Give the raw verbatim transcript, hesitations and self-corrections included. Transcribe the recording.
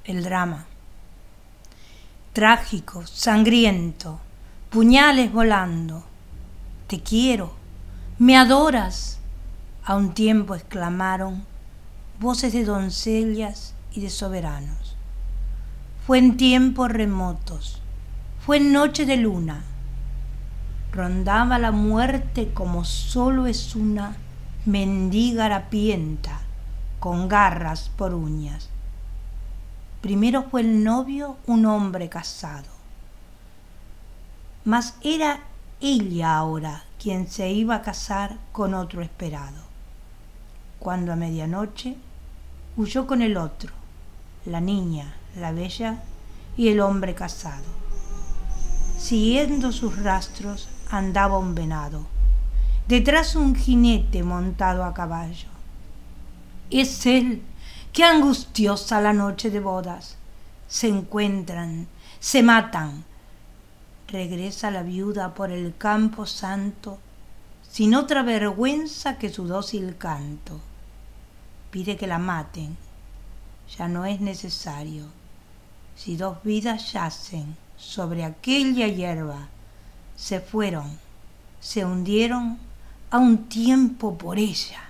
el drama. Trágico, sangriento, puñales volando. Te quiero, me adoras. A un tiempo exclamaron voces de doncellas y de soberanos. Fue en tiempos remotos, fue en noche de luna. Rondaba la muerte como solo es una mendiga harapienta con garras por uñas. Primero fue el novio un hombre casado, mas era ella ahora quien se iba a casar con otro esperado. Cuando a medianoche huyó con el otro, la niña, la bella y el hombre casado. Siguiendo sus rastros andaba un venado, detrás un jinete montado a caballo. Es él, qué angustiosa la noche de bodas. Se encuentran, se matan. Regresa la viuda por el campo santo, sin otra vergüenza que su dócil canto. Pide que la maten, ya no es necesario. Si dos vidas yacen sobre aquella hierba, se fueron, se hundieron a un tiempo por ella.